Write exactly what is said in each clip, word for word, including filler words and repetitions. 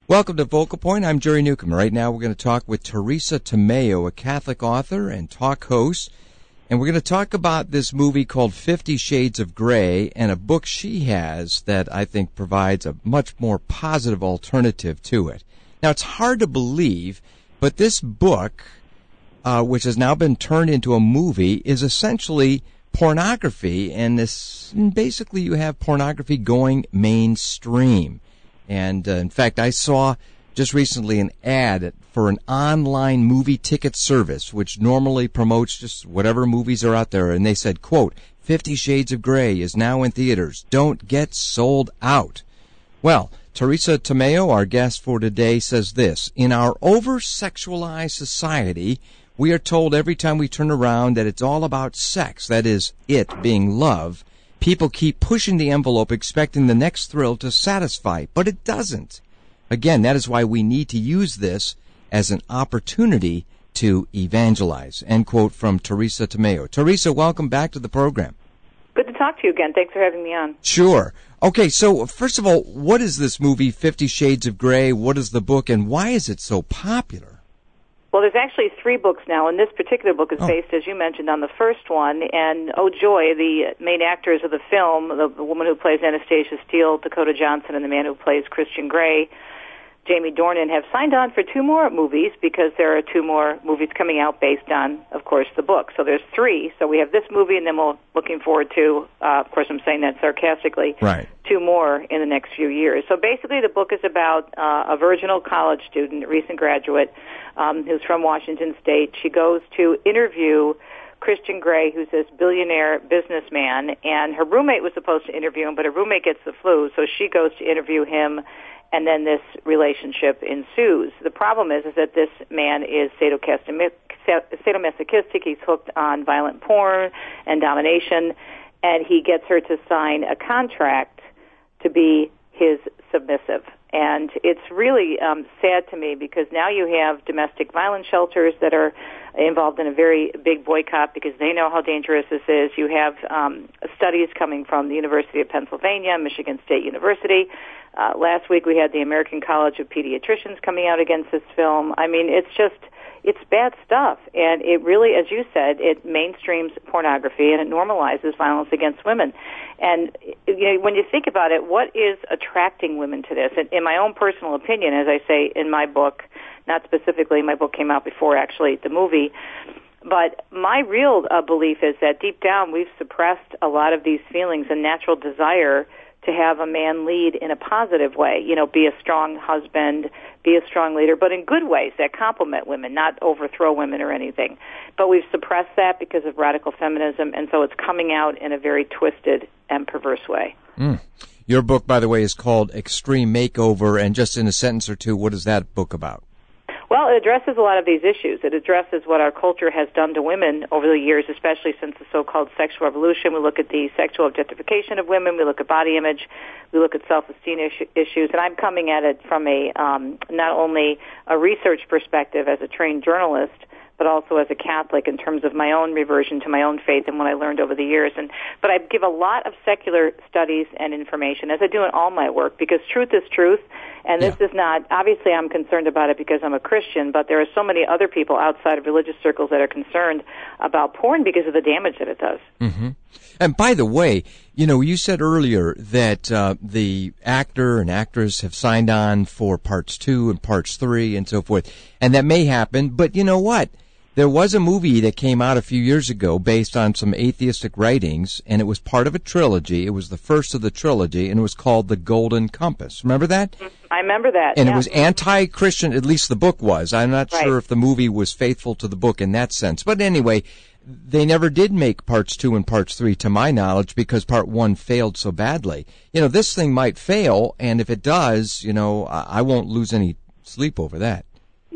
Welcome to Vocal Point. I'm Jerry Newcomb. Right now we're going to talk with Teresa Tomeo, a Catholic author and talk host. And we're going to talk about this movie called Fifty Shades of Grey and a book she has that I think provides a much more positive alternative to it. Now, it's hard to believe, but this book, uh, which has now been turned into a movie, is essentially pornography. And this, basically you have pornography going mainstream. And, uh, in fact, I saw just recently an ad for an online movie ticket service, which normally promotes just whatever movies are out there. And they said, quote, Fifty Shades of Grey is now in theaters. Don't get sold out. Well, Teresa Tomeo, our guest for today, says this. In our over-sexualized society, we are told every time we turn around that it's all about sex, that is, it being love. People keep pushing the envelope expecting the next thrill to satisfy, but it doesn't. Again, that is why we need to use this as an opportunity to evangelize. End quote from Teresa Tomeo. Teresa, welcome back to the program. Good to talk to you again. Thanks for having me on. Sure. Okay, so first of all, what is this movie, Fifty Shades of Grey? What is the book, and why is it so popular? Well, there's actually three books now, and this particular book is oh. based, as you mentioned, on the first one. And, oh joy, the main actors of the film, the, the woman who plays Anastasia Steele, Dakota Johnson, and the man who plays Christian Grey, Jamie Dornan, have signed on for two more movies because there are two more movies coming out based on, of course, the book. So there's three. So we have this movie, and then we're looking forward to, uh, of course, I'm saying that sarcastically, right. two more in the next few years. So basically the book is about uh, a virginal college student, a recent graduate, um, who's from Washington State. She goes to interview Christian Grey, who's this billionaire businessman, and her roommate was supposed to interview him, but her roommate gets the flu, so she goes to interview him, and then this relationship ensues. The problem is, is that this man is sadomasochistic. He's hooked on violent porn and domination, and he gets her to sign a contract to be his submissive. And it's really um, sad to me because now you have domestic violence shelters that are involved in a very big boycott because they know how dangerous this is. You have um, studies coming from the University of Pennsylvania, Michigan State University. Uh, last week we had the American College of Pediatricians coming out against this film. I mean, it's just, it's bad stuff. And it really, as you said, it mainstreams pornography and it normalizes violence against women. And you know, when you think about it, what is attracting women to this? And in my own personal opinion, as I say in my book, not specifically, my book came out before actually the movie, but my real uh, belief is that deep down we've suppressed a lot of these feelings and natural desire to have a man lead in a positive way, you know, be a strong husband, be a strong leader, but in good ways that complement women, not overthrow women or anything. But we've suppressed that because of radical feminism, and so it's coming out in a very twisted and perverse way. Mm. Your book, by the way, is called Extreme Makeover, and just in a sentence or two, what is that book about? Well, it addresses a lot of these issues. It addresses what our culture has done to women over the years, especially since the so-called sexual revolution. We look at the sexual objectification of women. We look at body image. We look at self-esteem issues. And I'm coming at it from a um, not only a research perspective as a trained journalist, but also as a Catholic in terms of my own reversion to my own faith and what I learned over the years. And but I give a lot of secular studies and information, as I do in all my work, because truth is truth. And this yeah. is not, obviously I'm concerned about it because I'm a Christian, but there are so many other people outside of religious circles that are concerned about porn because of the damage that it does. Mm-hmm. And by the way, you know, you said earlier that uh, the actor and actress have signed on for parts two and parts three and so forth, and that may happen, but you know what? There was a movie that came out a few years ago based on some atheistic writings, and it was part of a trilogy. It was the first of the trilogy, and it was called The Golden Compass. Remember that? I remember that. And yeah. it was anti-Christian, at least the book was. I'm not right. sure if the movie was faithful to the book in that sense. But anyway, they never did make parts two and parts three, to my knowledge, because part one failed so badly. You know, this thing might fail, and if it does, you know, I won't lose any sleep over that.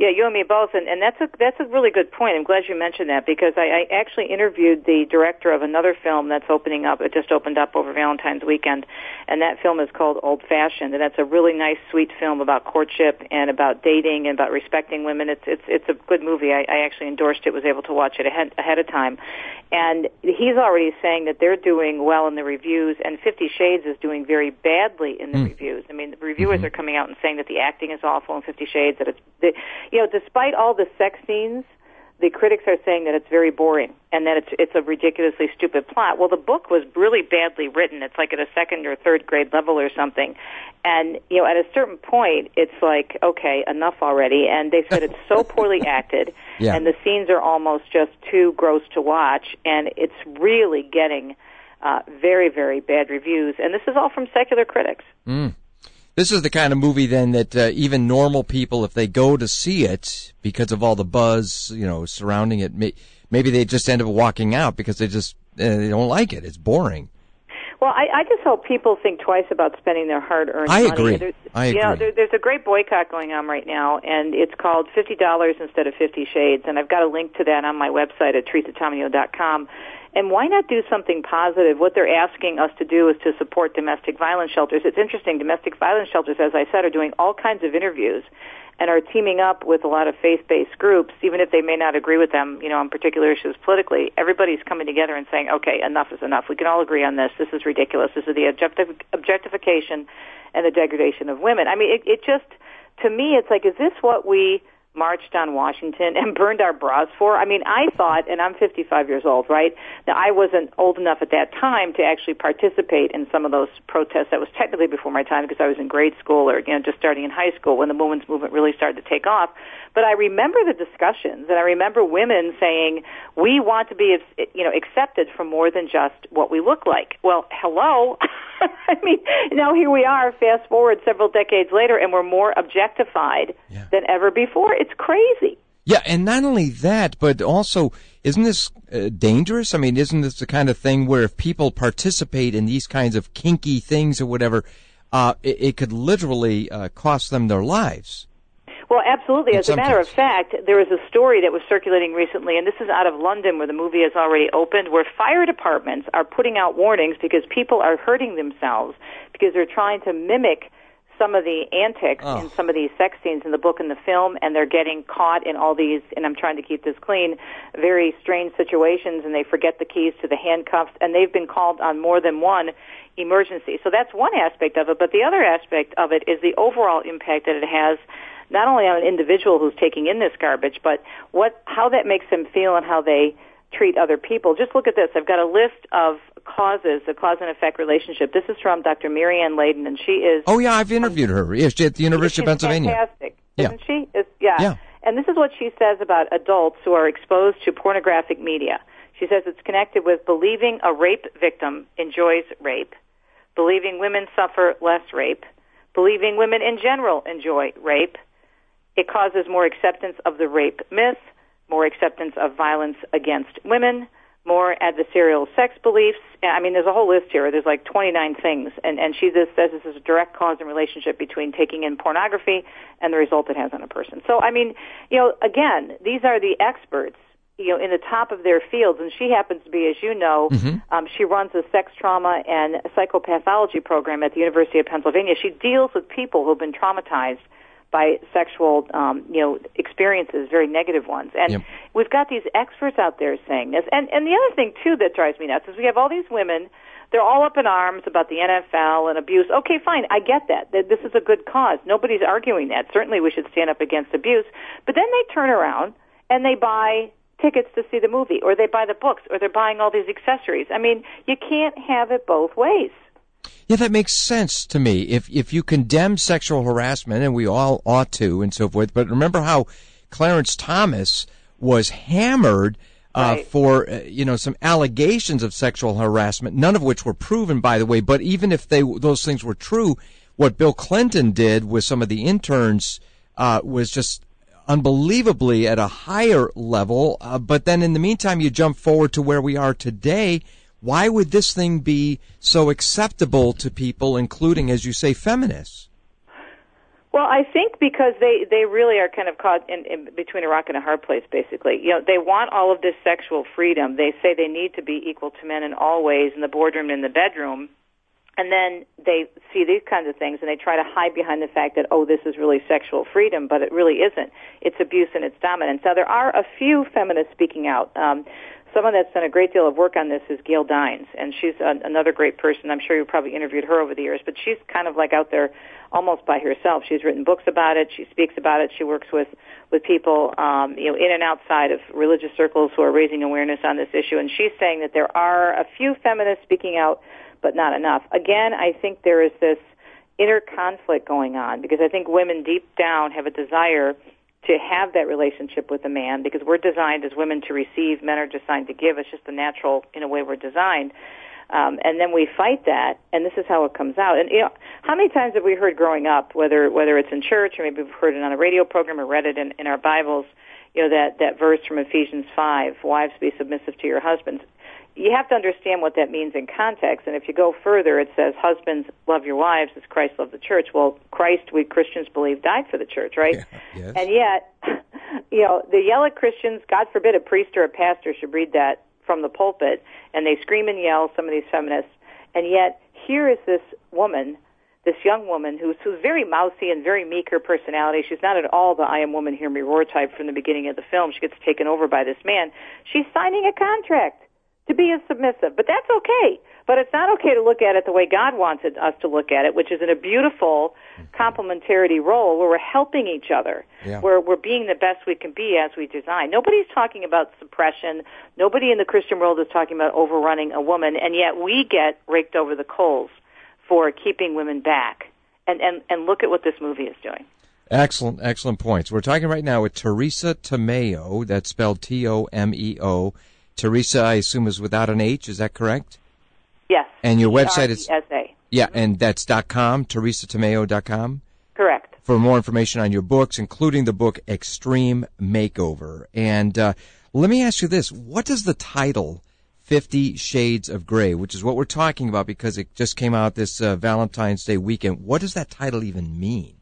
Yeah, you and me both, and, and that's a that's a really good point. I'm glad you mentioned that because I, I actually interviewed the director of another film that's opening up. It just opened up over Valentine's weekend, and that film is called Old Fashioned, and that's a really nice, sweet film about courtship and about dating and about respecting women. It's it's it's a good movie. I, I actually endorsed it, was able to watch it ahead ahead of time, and he's already saying that they're doing well in the reviews, and Fifty Shades is doing very badly in the mm. reviews. I mean, the reviewers mm-hmm. are coming out and saying that the acting is awful in Fifty Shades, that it's the, you know, despite all the sex scenes, the critics are saying that it's very boring and that it's it's a ridiculously stupid plot. Well, the book was really badly written. It's like at a second or third grade level or something. And, you know, at a certain point, it's like, okay, enough already. And they said it's so poorly acted, yeah. and the scenes are almost just too gross to watch, and it's really getting uh, very, very bad reviews. And this is all from secular critics. Mm. This is the kind of movie, then, that uh, even normal people, if they go to see it because of all the buzz, you know, surrounding it, may, maybe they just end up walking out because they just uh, they don't like it. It's boring. Well, I, I just hope people think twice about spending their hard-earned I money. Agree. There's, I agree. You know, there, there's a great boycott going on right now, and it's called fifty dollars instead of Fifty Shades, and I've got a link to that on my website at teresa tomeo dot com. And why not do something positive? What they're asking us to do is to support domestic violence shelters. It's interesting. Domestic violence shelters, as I said, are doing all kinds of interviews and are teaming up with a lot of faith-based groups, even if they may not agree with them, you know, on particular issues politically. Everybody's coming together and saying, okay, enough is enough. We can all agree on this. This is ridiculous. This is the objectif- objectification and the degradation of women. I mean, it, it just, to me, it's like, is this what we marched on Washington and burned our bras for? I mean, I thought, and I'm fifty-five years old, right? Now, I wasn't old enough at that time to actually participate in some of those protests. That was technically before my time because I was in grade school or, you know, just starting in high school when the women's movement really started to take off. But I remember the discussions, and I remember women saying, we want to be, you know, accepted for more than just what we look like. Well, hello. I mean, now here we are, fast forward several decades later, and we're more objectified yeah. than ever before. It's crazy. Yeah, and not only that, but also, isn't this uh, dangerous? I mean, isn't this the kind of thing where if people participate in these kinds of kinky things or whatever, uh, it, it could literally uh, cost them their lives? Well, absolutely. As a matter of fact, there was a story that was circulating recently, and this is out of London where the movie has already opened, where fire departments are putting out warnings because people are hurting themselves because they're trying to mimic some of the antics oh. in some of these sex scenes in the book and the film, and they're getting caught in all these, and I'm trying to keep this clean, very strange situations, and they forget the keys to the handcuffs, and they've been called on more than one emergency. So that's one aspect of it, but the other aspect of it is the overall impact that it has not only on an individual who's taking in this garbage, but what how that makes them feel and how they treat other people. Just look at this. I've got a list of causes, the cause and effect relationship. This is from Doctor Marianne Layden, and she is... Oh, yeah, I've interviewed um, her. Yes, she's at the University she's of Pennsylvania. Fantastic, yeah. isn't she? It's, yeah. yeah. And this is what she says about adults who are exposed to pornographic media. She says it's connected with believing a rape victim enjoys rape, believing women suffer less rape, believing women in general enjoy rape. It causes more acceptance of the rape myth, more acceptance of violence against women, more adversarial sex beliefs. I mean, there's a whole list here. There's like twenty-nine things. And, and she just says this is a direct cause and relationship between taking in pornography and the result it has on a person. So, I mean, you know, again, these are the experts, you know, in the top of their fields. And she happens to be, as you know, mm-hmm. um, she runs a sex trauma and psychopathology program at the University of Pennsylvania. She deals with people who have been traumatized by sexual, um, you know, experiences, very negative ones. And yep. we've got these experts out there saying this. And, and the other thing, too, that drives me nuts is we have all these women, they're all up in arms about the N F L and abuse. Okay, fine, I get that. This is a good cause. Nobody's arguing that. Certainly we should stand up against abuse. But then they turn around and they buy tickets to see the movie, or they buy the books, or they're buying all these accessories. I mean, you can't have it both ways. Yeah, that makes sense to me. If if you condemn sexual harassment, and we all ought to, and so forth, but remember how Clarence Thomas was hammered uh, right. for uh, you know some allegations of sexual harassment, none of which were proven, by the way. But even if they those things were true, what Bill Clinton did with some of the interns uh, was just unbelievably at a higher level. Uh, but then in the meantime, you jump forward to where we are today. Why would this thing be so acceptable to people, including, as you say, feminists? Well, I think because they, they really are kind of caught in, in between a rock and a hard place, basically. You know, they want all of this sexual freedom. They say they need to be equal to men in all ways, in the boardroom and in the bedroom. And then they see these kinds of things, and they try to hide behind the fact that, oh, this is really sexual freedom, but it really isn't. It's abuse and it's dominance. Now, there are a few feminists speaking out. Um, someone that's done a great deal of work on this is Gail Dines, and she's a, another great person. I'm sure you've probably interviewed her over the years, but she's kind of like out there almost by herself. She's written books about it. She speaks about it. She works with, with people, um, you know, in and outside of religious circles who are raising awareness on this issue, and she's saying that there are a few feminists speaking out, but not enough. Again, I think there is this inner conflict going on because I think women deep down have a desire to have that relationship with a man because we're designed as women to receive, men are designed to give. It's just the natural, in a way, we're designed. Um, and then we fight that, and this is how it comes out. And you know, how many times have we heard growing up, whether whether it's in church or maybe we've heard it on a radio program or read it in, in our Bibles, you know, that, that verse from Ephesians five, wives be submissive to your husbands. You have to understand what that means in context, and if you go further, it says, husbands, love your wives as Christ loved the church. Well, Christ, we Christians believe, died for the church, right? Yeah, yes. And yet, you know, they yell at Christians. God forbid a priest or a pastor should read that from the pulpit, and they scream and yell, some of these feminists, and yet here is this woman, this young woman who's, who's very mousy and very meek, her personality. She's not at all the I am woman, hear me roar type from the beginning of the film. She gets taken over by this man. She's signing a contract to be a submissive, but that's okay. But it's not okay to look at it the way God wanted us to look at it, which is in a beautiful complementarity role where we're helping each other, yeah. where we're being the best we can be as we design. Nobody's talking about suppression. Nobody in the Christian world is talking about overrunning a woman, and yet we get raked over the coals for keeping women back. And, and, and look at what this movie is doing. Excellent, excellent points. We're talking right now with Teresa Tomeo, that's spelled T O M E O. Teresa, I assume, is without an H. Is that correct? Yes. And your website is... T R E S A. Yeah, and that's .com, teresa tomeo dot com? Correct. For more information on your books, including the book Extreme Makeover. And uh, let me ask you this. What does the title Fifty Shades of Grey, which is what we're talking about because it just came out this uh, Valentine's Day weekend, what does that title even mean?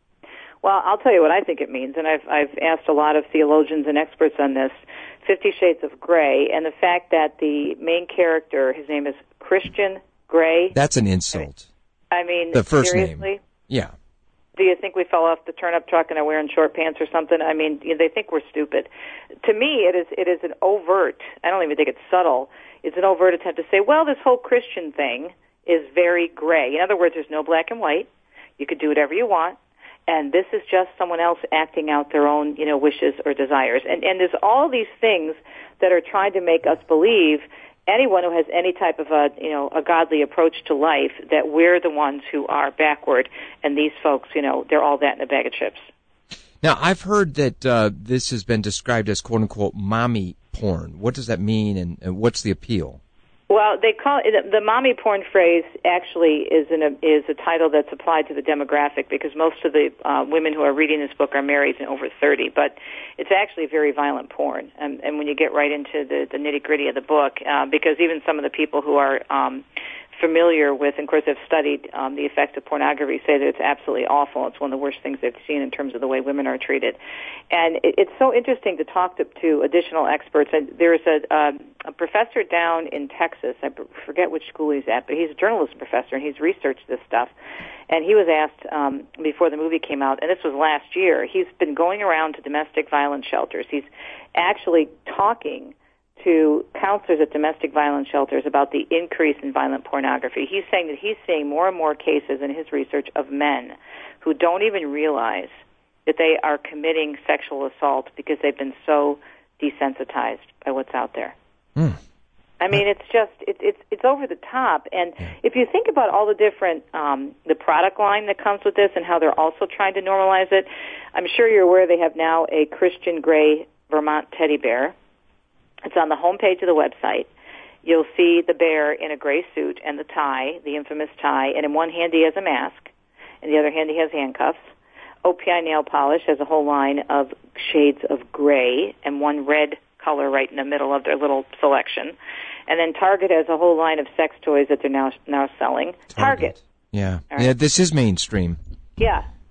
Well, I'll tell you what I think it means, and I've, I've asked a lot of theologians and experts on this. Fifty Shades of Grey, and the fact that the main character, his name is Christian Grey. That's an insult. I mean, the first seriously? name. Yeah. Do you think we fell off the turnip truck and are wearing short pants or something? I mean, you know, they think we're stupid. To me, it is it is an overt, I don't even think it's subtle, it's an overt attempt to say, well, this whole Christian thing is very gray. In other words, there's no black and white. You could do whatever you want. And this is just someone else acting out their own, you know, wishes or desires. And and there's all these things that are trying to make us believe, anyone who has any type of a, you know, a godly approach to life, that we're the ones who are backward, and these folks, you know, they're all that in a bag of chips. Now, I've heard that uh, this has been described as quote unquote mommy porn. What does that mean, and, and what's the appeal? Well, they call it, the mommy porn phrase actually is in a, is a title that's applied to the demographic because most of the uh, women who are reading this book are married and over thirty, but it's actually very violent porn. And, and when you get right into the, the nitty-gritty of the book, uh, because even some of the people who are um, familiar with, and of course have studied um, the effects of pornography, say that it's absolutely awful. It's one of the worst things they've seen in terms of the way women are treated. And it, it's so interesting to talk to, to additional experts. And there's a, um, a professor down in Texas, I forget which school he's at, but he's a journalism professor, and he's researched this stuff. And he was asked um, before the movie came out, and this was last year, he's been going around to domestic violence shelters. He's actually talking to counselors at domestic violence shelters about the increase in violent pornography. He's saying that he's seeing more and more cases in his research of men who don't even realize that they are committing sexual assault because they've been so desensitized by what's out there. Mm. I mean, it's just, it, it's it's over the top. And if you think about all the different, um, the product line that comes with this and how they're also trying to normalize it, I'm sure you're aware they have now a Christian Grey Vermont teddy bear. It's on the homepage of the website. You'll see the bear in a gray suit and the tie, the infamous tie, and in one hand he has a mask, in the other hand he has handcuffs. O P I Nail Polish has a whole line of shades of gray and one red color right in the middle of their little selection. And then Target has a whole line of sex toys that they're now now selling. Target. Target. Yeah. Right. Yeah, this is mainstream. Yeah.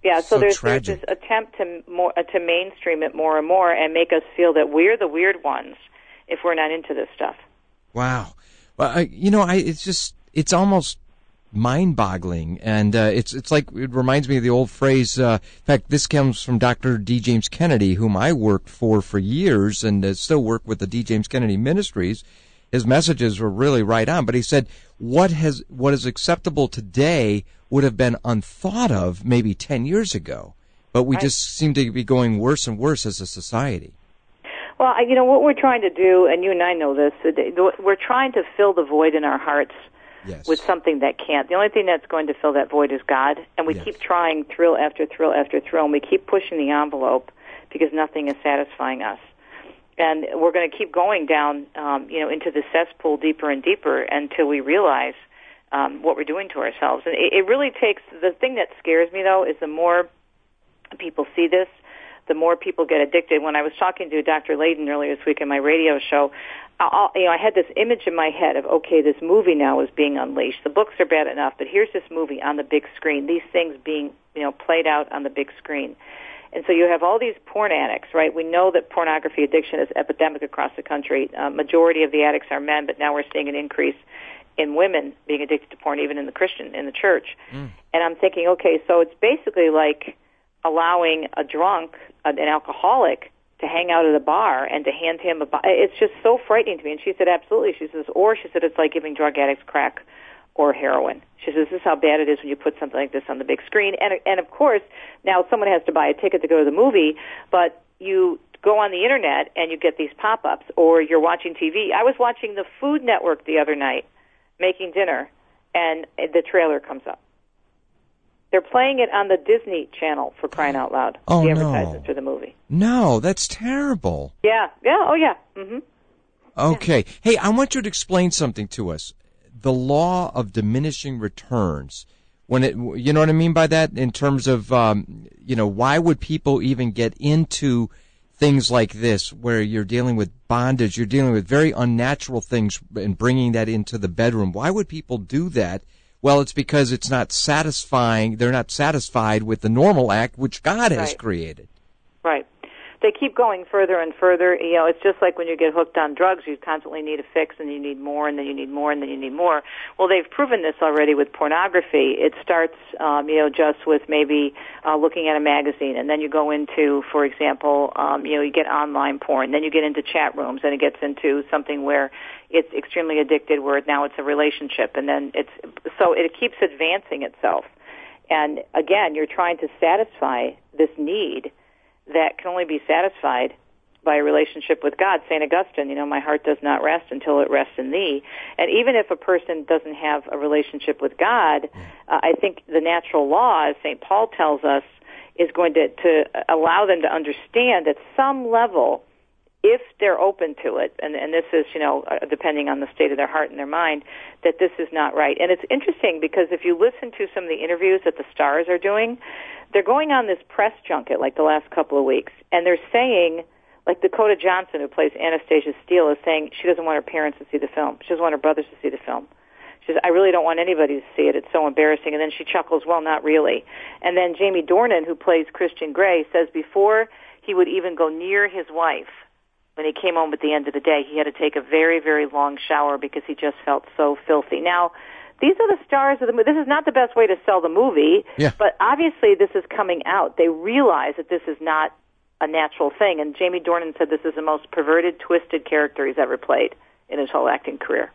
Yeah, so, so there's, tragic. there's this attempt to more uh, to mainstream it more and more and make us feel that we're the weird ones if we're not into this stuff. Wow. Well, I, you know, I it's just it's almost mind-boggling, and uh, it's it's like it reminds me of the old phrase. Uh, in fact, this comes from Doctor D. James Kennedy, whom I worked for for years, and uh, still work with the D. James Kennedy Ministries. His messages were really right on, but he said what has what is acceptable today would have been unthought of maybe ten years ago, but we right. just seem to be going worse and worse as a society. Well, you know what we're trying to do, and you and I know this. We're trying to fill the void in our hearts. Yes. With something that can't. The only thing that's going to fill that void is God, and we yes. keep trying thrill after thrill after thrill, and we keep pushing the envelope because nothing is satisfying us. And we're going to keep going down, um, you know, into the cesspool deeper and deeper until we realize um, what we're doing to ourselves. And it, it really takes, the thing that scares me, though, is the more people see this, the more people get addicted. When I was talking to Doctor Layden earlier this week in my radio show, I'll, you know, I had this image in my head of, okay, this movie now is being unleashed. The books are bad enough, but here's this movie on the big screen. These things being, you know, played out on the big screen. And so you have all these porn addicts, right? We know that pornography addiction is epidemic across the country. Uh, majority of the addicts are men, but now we're seeing an increase in women being addicted to porn, even in the Christian, in the church. Mm. And I'm thinking, okay, so it's basically like allowing a drunk, an alcoholic, to hang out at a bar and to hand him a bo- it's just so frightening to me. And she said, absolutely. She says, or she said, it's like giving drug addicts crack or heroin. She says, this is how bad it is when you put something like this on the big screen. And, and of course, now someone has to buy a ticket to go to the movie, but you go on the Internet and you get these pop-ups, or you're watching T V. I was watching the Food Network the other night, making dinner, and the trailer comes up. They're playing it on the Disney Channel, for crying out loud. Oh, the advertisement no. for the movie. No, that's terrible. Yeah, yeah, oh yeah. Mm-hmm. Okay. Yeah. Hey, I want you to explain something to us. The law of diminishing returns. When it, you know what I mean by that? In terms of, um, you know, why would people even get into things like this, where you're dealing with bondage, you're dealing with very unnatural things, and bringing that into the bedroom? Why would people do that? Well, it's because it's not satisfying. They're not satisfied with the normal act which God has right. created. Right. They keep going further and further. You know, it's just like when you get hooked on drugs, you constantly need a fix, and you need more, and then you need more, and then you need more. Well, they've proven this already with pornography. It starts, um, you know, just with maybe uh, looking at a magazine, and then you go into, for example, um, you know, you get online porn, then you get into chat rooms, and it gets into something where it's extremely addicted, where now it's a relationship, and then it's, so it keeps advancing itself. And again, you're trying to satisfy this need that can only be satisfied by a relationship with God. Saint Augustine, you know, my heart does not rest until it rests in thee. And even if a person doesn't have a relationship with God, uh, I think the natural law, as Saint Paul tells us, is going to, to allow them to understand at some level, if they're open to it, and, and this is, you know, uh, depending on the state of their heart and their mind, that this is not right. And it's interesting because if you listen to some of the interviews that the stars are doing, they're going on this press junket like the last couple of weeks, and they're saying, like Dakota Johnson, who plays Anastasia Steele, is saying she doesn't want her parents to see the film. She doesn't want her brothers to see the film. She says, I really don't want anybody to see it. It's so embarrassing. And then she chuckles, well, not really. And then Jamie Dornan, who plays Christian Grey, says before he would even go near his wife, when he came home at the end of the day, he had to take a very, very long shower because he just felt so filthy. Now, these are the stars of the movie. This is not the best way to sell the movie, yeah. but obviously this is coming out. They realize that this is not a natural thing, and Jamie Dornan said this is the most perverted, twisted character he's ever played in his whole acting career.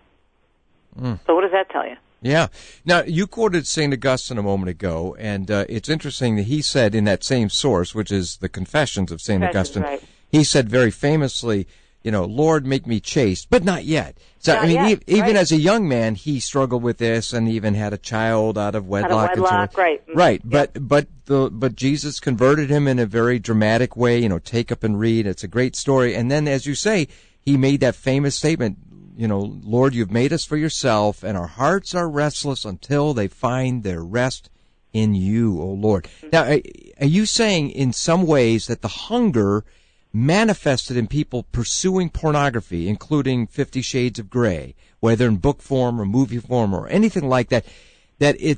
Mm. So what does that tell you? Yeah. Now, you quoted Saint Augustine a moment ago, and uh, it's interesting that he said in that same source, which is the Confessions of Saint Augustine, right. he said very famously, you know, Lord, make me chaste, but not yet. So, not I mean, yet, e- even right. as a young man, he struggled with this and even had a child out of wedlock. Out of wedlock, and so on. right. Right, yep. but but the but Jesus converted him in a very dramatic way. You know, take up and read. It's a great story. And then, as you say, he made that famous statement, you know, Lord, you've made us for yourself, and our hearts are restless until they find their rest in you, O Lord. Mm-hmm. Now, are you saying in some ways that the hunger manifested in people pursuing pornography, including Fifty Shades of Grey, whether in book form or movie form or anything like that, that it's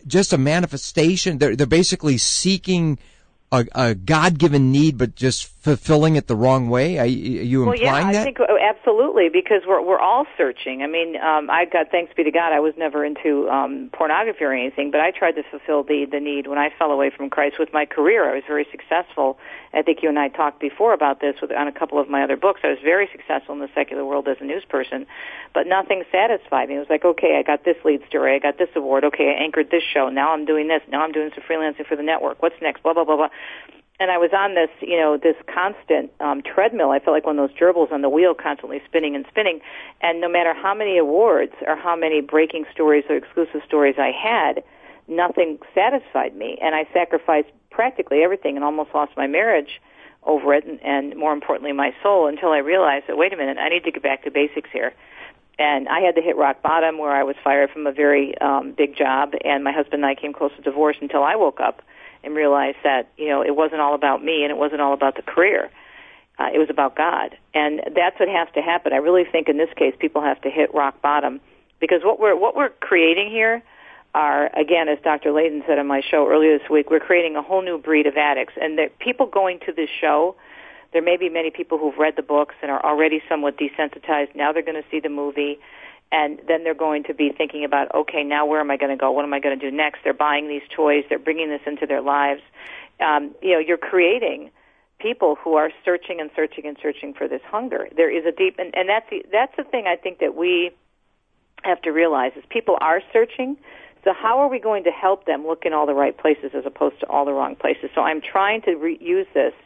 just a manifestation? They're they're basically seeking a, a God-given need, but just fulfilling it the wrong way. Are you, are you well, implying yeah, that? I think oh, absolutely, because we're we're all searching. I mean, um, I got thanks be to God, I was never into um, pornography or anything, but I tried to fulfill the the need when I fell away from Christ with my career. I was very successful. I think you and I talked before about this with, on a couple of my other books. I was very successful in the secular world as a news person, but nothing satisfied me. It was like, okay, I got this lead story, I got this award, okay, I anchored this show, now I'm doing this, now I'm doing some freelancing for the network. What's next? Blah, blah, blah, blah. And I was on this, you know, this constant um, treadmill. I felt like one of those gerbils on the wheel, constantly spinning and spinning. And no matter how many awards or how many breaking stories or exclusive stories I had, nothing satisfied me. And I sacrificed practically everything and almost lost my marriage over it, and, and more importantly, my soul, until I realized that, wait a minute, I need to get back to basics here. And I had to hit rock bottom, where I was fired from a very um, big job, and my husband and I came close to divorce until I woke up and realized that, you know, it wasn't all about me and it wasn't all about the career. Uh, it was about God. And that's what has to happen. I really think in this case people have to hit rock bottom, because what we're what we're creating here are, again, as Doctor Layden said on my show earlier this week, we're creating a whole new breed of addicts. And the people going to this show, there may be many people who've read the books and are already somewhat desensitized. Now they're going to see the movie, and then they're going to be thinking about, okay, now where am I going to go? What am I going to do next? They're buying these toys. They're bringing this into their lives. Um, you know, you're creating people who are searching and searching and searching for this hunger. There is a deep, and, and that's the, that's the thing I think that we have to realize, is people are searching. So how are we going to help them look in all the right places as opposed to all the wrong places? So I'm trying to re- use this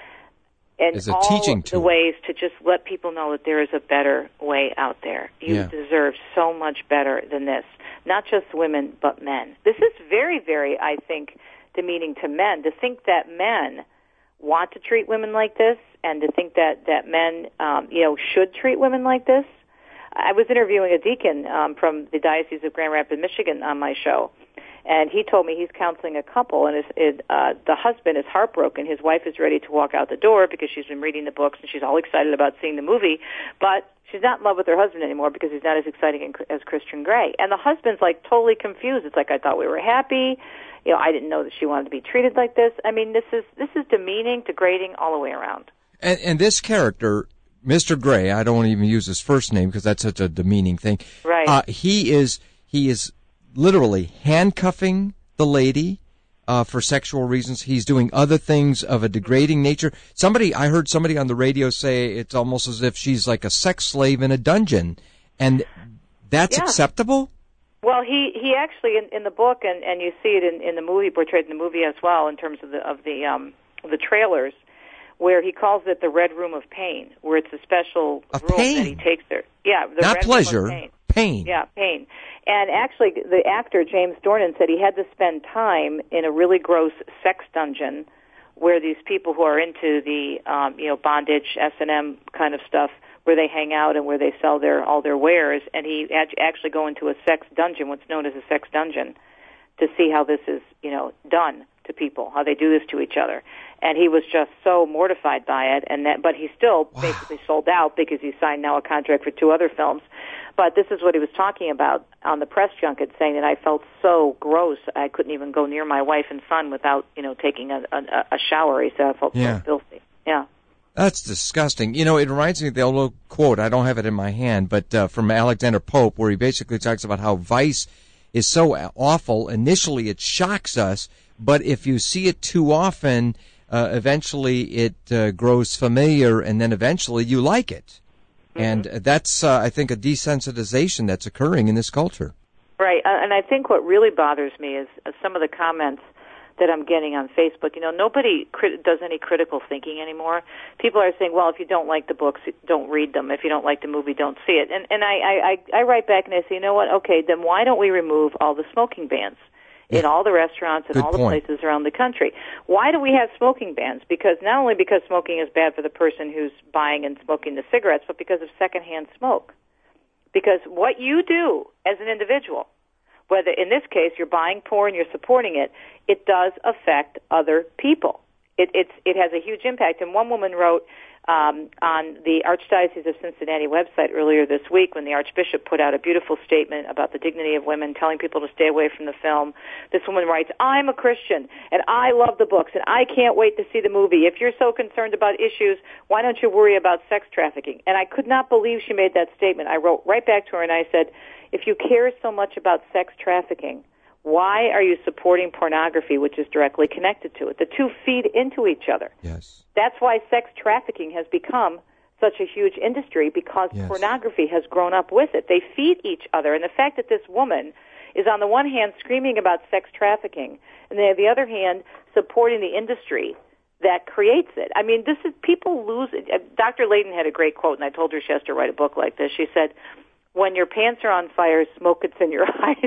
in as a all teaching tool. the ways to just let people know that there is a better way out there. You yeah. deserve so much better than this. Not just women, but men. This is very, very, I think, demeaning to men, to think that men want to treat women like this, and to think that, that men, um, you know, should treat women like this. I was interviewing a deacon um, from the Diocese of Grand Rapids, Michigan, on my show, and he told me he's counseling a couple, and his, his, uh, the husband is heartbroken. His wife is ready to walk out the door because she's been reading the books and she's all excited about seeing the movie, but she's not in love with her husband anymore because he's not as exciting as Christian Grey. And the husband's like totally confused. It's like, I thought we were happy. You know, I didn't know that she wanted to be treated like this. I mean, this is this is demeaning, degrading all the way around. And, and this character, Mister Grey, I don't want to even use his first name because that's such a demeaning thing. Right. Uh, he is he is literally handcuffing the lady uh, for sexual reasons. He's doing other things of a degrading nature. Somebody, I heard somebody on the radio say it's almost as if she's like a sex slave in a dungeon, and that's yeah. acceptable? Well, he, he actually in, in the book, and, and you see it in, in the movie, portrayed in the movie as well, in terms of the of the um, the trailers, where he calls it the Red Room of Pain, where it's a special of room pain. that he takes there. Yeah, the not Red pleasure, Room of pain. pain. Yeah, pain. And actually, the actor James Dornan said he had to spend time in a really gross sex dungeon, where these people who are into the um, you know bondage S and M kind of stuff, where they hang out and where they sell their all their wares, and he had actually go into a sex dungeon, what's known as a sex dungeon, to see how this is, you know, done to people, how they do this to each other. And he was just so mortified by it, and that, but he still wow. basically sold out because he signed now a contract for two other films. But this is what he was talking about on the press junket, saying that I felt so gross I couldn't even go near my wife and son without, you know, taking a, a, a shower. He said I felt yeah. so filthy. Yeah. That's disgusting. You know, it reminds me of the old quote, I don't have it in my hand, but uh, from Alexander Pope, where he basically talks about how vice is so awful. Initially, it shocks us, but if you see it too often, uh, eventually it uh, grows familiar, and then eventually you like it. Mm-hmm. And that's, uh, I think, a desensitization that's occurring in this culture. Right, uh, and I think what really bothers me is uh, some of the comments that I'm getting on Facebook. You know, nobody crit- does any critical thinking anymore. People are saying, well, if you don't like the books, don't read them. If you don't like the movie, don't see it. And and I, I, I write back and I say, you know what, okay, then why don't we remove all the smoking bans yeah. in all the restaurants and Good all point. the places around the country? Why do we have smoking bans? Because not only because smoking is bad for the person who's buying and smoking the cigarettes, but because of secondhand smoke. Because what you do as an individual, whether in this case you're buying porn, you're supporting it, it does affect other people. It, it's, it has a huge impact. And one woman wrote, um, on the Archdiocese of Cincinnati website earlier this week when the Archbishop put out a beautiful statement about the dignity of women, telling people to stay away from the film. This woman writes, I'm a Christian, and I love the books, and I can't wait to see the movie. If you're so concerned about issues, why don't you worry about sex trafficking? And I could not believe she made that statement. I wrote right back to her, and I said, if you care so much about sex trafficking, why are you supporting pornography, which is directly connected to it? The two feed into each other. Yes. That's why sex trafficking has become such a huge industry, because yes. pornography has grown up with it. They feed each other. And the fact that this woman is on the one hand screaming about sex trafficking, and on the other hand supporting the industry that creates it. I mean, this is, people lose it. Doctor Layton had a great quote, and I told her she has to write a book like this. She said, when your pants are on fire, smoke gets in your eyes.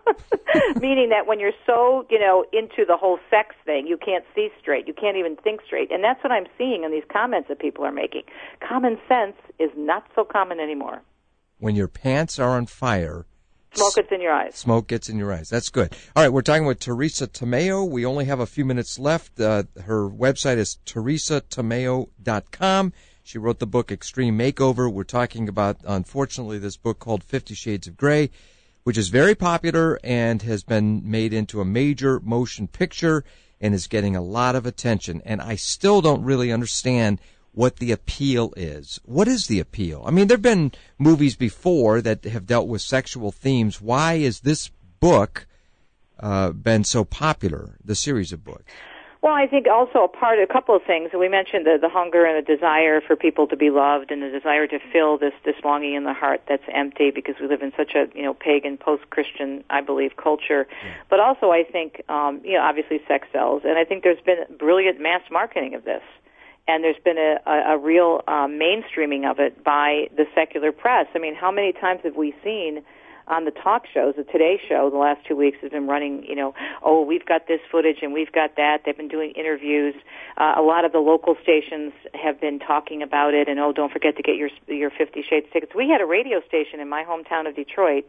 Meaning that when you're so, you know, into the whole sex thing, you can't see straight. You can't even think straight. And that's what I'm seeing in these comments that people are making. Common sense is not so common anymore. When your pants are on fire, smoke gets in your eyes. Smoke gets in your eyes. That's good. All right, we're talking with Teresa Tomeo. We only have a few minutes left. Uh, her website is teresa tomeo dot com. She wrote the book Extreme Makeover. We're talking about, unfortunately, this book called Fifty Shades of Grey, which is very popular and has been made into a major motion picture and is getting a lot of attention. And I still don't really understand what the appeal is. What is the appeal? I mean, there have been movies before that have dealt with sexual themes. Why is this book uh, been so popular, the series of books? Well, I think also a part, a couple of things. We mentioned the, the hunger and the desire for people to be loved, and the desire to fill this, this longing in the heart that's empty, because we live in such a, you know, pagan, post-Christian, I believe, culture. Yeah. But also, I think, um, you know, obviously sex sells, and I think there's been brilliant mass marketing of this. And there's been a, a, a real um, mainstreaming of it by the secular press. I mean, how many times have we seen on the talk shows, the Today Show, the last two weeks has been running, you know, oh, we've got this footage and we've got that. They've been doing interviews. Uh, a lot of the local stations have been talking about it, and, oh, don't forget to get your your Fifty Shades tickets. We had a radio station in my hometown of Detroit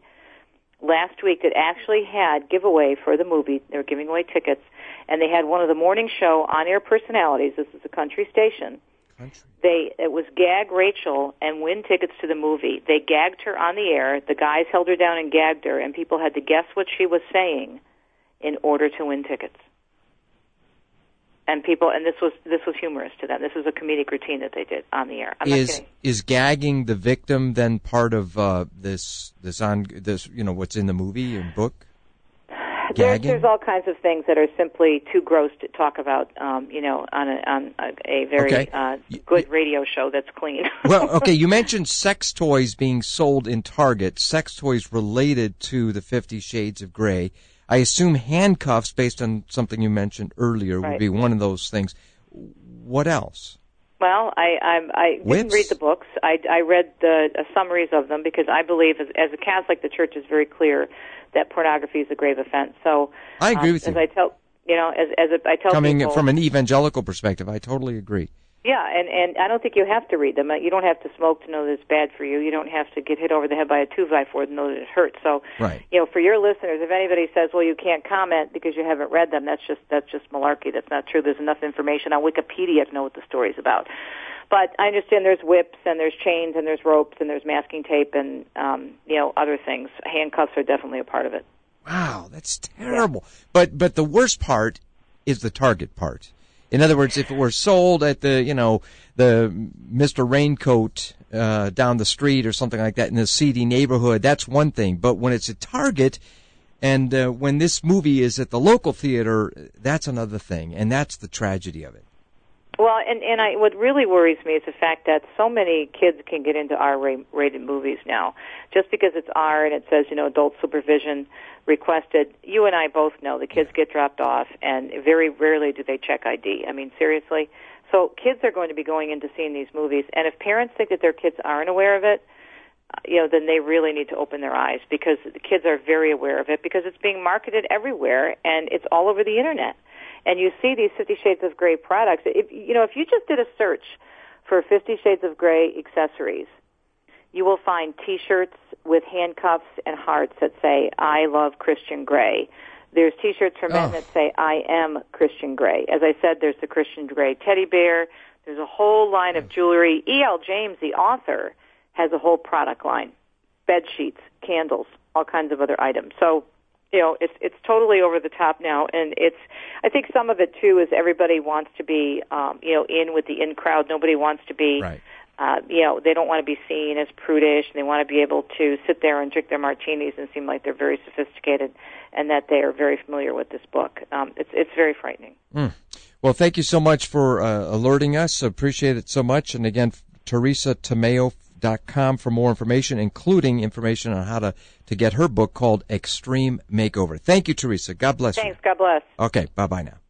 last week that actually had giveaway for the movie. They were giving away tickets, and they had one of the morning show on-air personalities. This is a country station. Country. They it was gag Rachel and win tickets to the movie. They gagged her on the air. The guys held her down and gagged her, and people had to guess what she was saying in order to win tickets. And people, and this was this was humorous to them. This was a comedic routine that they did on the air. I'm is not kidding. Is gagging the victim then part of uh, this this on this you know what's in the movie and book? There's, there's all kinds of things that are simply too gross to talk about, um, you know, on a, on a, a very okay. uh, good radio show that's clean. Well, okay, you mentioned sex toys being sold in Target, sex toys related to the Fifty Shades of Grey. I assume handcuffs, based on something you mentioned earlier, right. would be one of those things. What else? Well, I I, I didn't Whips? read the books. I, I read the uh, summaries of them, because I believe, as, as a Catholic, the Church is very clear that pornography is a grave offense. So I agree um, with as you. I tell, you know, as as a, I tell Coming people, from an evangelical perspective, I totally agree. Yeah, and and I don't think you have to read them. You don't have to smoke to know that it's bad for you. You don't have to get hit over the head by a two by four to know that it hurts. So, right. you know, for your listeners, if anybody says, "Well, you can't comment because you haven't read them," that's just that's just malarkey. That's not true. There's enough information on Wikipedia to know what the story's about. But I understand there's whips and there's chains and there's ropes and there's masking tape and um, you know, other things. Handcuffs are definitely a part of it. Wow, that's terrible. Yeah. But but the worst part is the Target part. In other words, if it were sold at the, you know, the Mister Raincoat uh, down the street or something like that in a seedy neighborhood, that's one thing. But when it's at Target, and uh, when this movie is at the local theater, that's another thing, and that's the tragedy of it. Well, and and I, what really worries me is the fact that so many kids can get into R-rated movies now, just because it's R and it says, you know, adult supervision requested. You and I both know the kids get dropped off, and very rarely do they check I D. I mean, seriously. So kids are going to be going into seeing these movies, and if parents think that their kids aren't aware of it, you know, then they really need to open their eyes, because the kids are very aware of it, because it's being marketed everywhere, and it's all over the Internet. And you see these Fifty Shades of Grey products. If, you know, if you just did a search for Fifty Shades of Grey accessories, you will find T-shirts with handcuffs and hearts that say, "I love Christian Grey." There's T-shirts for men Oh. that say, I am Christian Grey. As I said, there's the Christian Grey teddy bear. There's a whole line of jewelry. E L. James, the author, has a whole product line. Bed sheets, candles, all kinds of other items. So, you know, it's it's totally over the top now, and it's. I think some of it too is everybody wants to be, um, you know, in with the in crowd. Nobody wants to be, Right. uh, you know, they don't want to be seen as prudish, and they want to be able to sit there and drink their martinis and seem like they're very sophisticated, and that they are very familiar with this book. Um, it's it's very frightening. Mm. Well, thank you so much for uh, alerting us. Appreciate it so much. And again, Teresa Tomeo dot com for more information, including information on how to, to get her book called Extreme Makeover. Thank you, Teresa. God bless you. Thanks. God bless. Okay, bye-bye now.